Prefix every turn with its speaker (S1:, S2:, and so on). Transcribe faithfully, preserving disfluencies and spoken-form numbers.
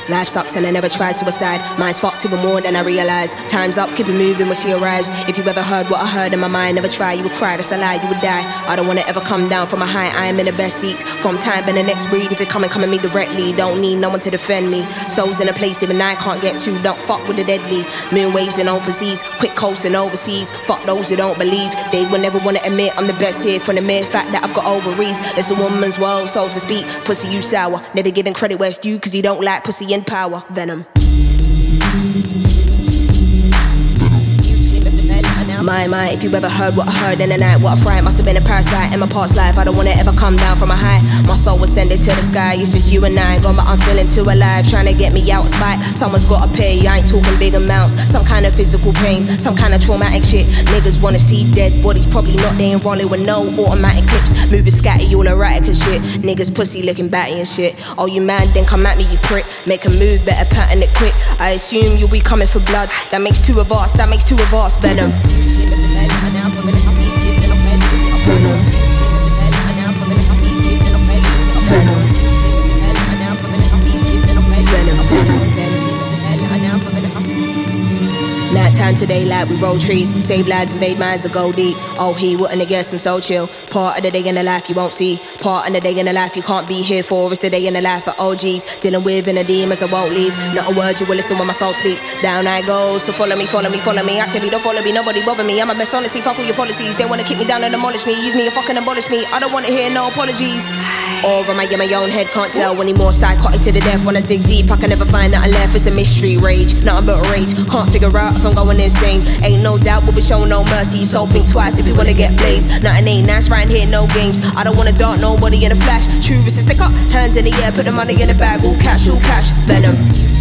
S1: Life sucks and I never tried suicide. Mine's fucked even more than I realise. Time's up, keep it moving when she arrives. If you ever heard what I heard in my mind, never try, you would cry, that's a lie, you would die. I don't wanna ever come down from a high, I am in the best seat. From time and the next breed, if you come and come at me directly, don't need no one to defend me. Souls in a place even I can't get to, don't fuck with the deadly. Moon waves and open seas, quick coasting overseas. Fuck those who don't believe, they will never wanna admit I'm the best here. From the mere fact that I've got ovaries, it's a woman's world, so to speak. Pussy you sour, never giving credit where it's due, cause you don't like pussy in power. Venom. My, my, if you ever heard what I heard in the night, what I fried, must have been a parasite in my past life. I don't wanna ever come down from a high. My soul was sending to the sky, it's just you and I. Gone but I'm feeling too alive, trying to get me out of spite. Someone's gotta pay, I ain't talking big amounts. Some kind of physical pain, some kind of traumatic shit. Niggas wanna see dead bodies, probably not, they ain't rolling with no automatic clips. Moving scatty, all erratic and shit. Niggas pussy looking batty and shit. Oh you man, then come at me you prick. Make a move, better pattern it quick. I assume you'll be coming for blood. That makes two of us, that makes two of us. Venom. Night time today, like we roll trees. Save lives, invade minds that go deep. Oh, he wouldn't guess I'm so chill. Part of the day in the life you won't see. Part of the day in the life you can't be here for. It's the day in the life of O Gs. Dealing with inner demons I won't leave. Not a word you will listen when my soul speaks. Down I go, so follow me, follow me, follow me. Actually don't follow me, nobody bother me. I'm a mess, honestly, fuck all your policies. They wanna kick me down and demolish me. Use me and fucking abolish me. I don't wanna hear no apologies. Or am I in my own head, can't tell anymore. Psychotic to the death, wanna dig deep, I can never find nothing left. It's a mystery, rage, nothing but rage. Can't figure out if I'm going insane. Ain't no doubt we'll be showing no mercy. So think twice if you wanna get blazed. Nothing ain't nice right here, no games. I don't wanna dart nobody in a flash. True, it's a stick up, hands in the air, put the money in the bag. All cash, all cash, venom.